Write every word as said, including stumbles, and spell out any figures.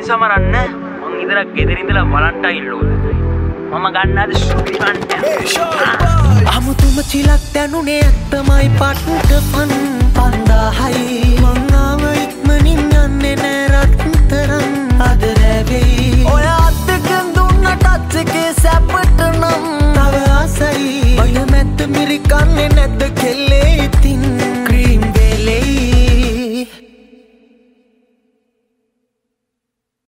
සමරන්න මං ඉදලා ගෙදරින් ඉඳලා වලන්ටයින් ලෝද මම ගන්නාද සුපිරන්ට අමුතුම චිලක් දැනුනේ ඇත්තමයි පට්ට පන් පන්දාහයි මං ආව ඉක්මනින් යන්නේ නෑ රත්තරන් අද රැවෙයි ඔය අත්තකින් දුන්න ටච් එකේ සැපට නම් තව ආසයි ඔය මැත්ත මිරිකන්නේ නැද්ද කෙල්ල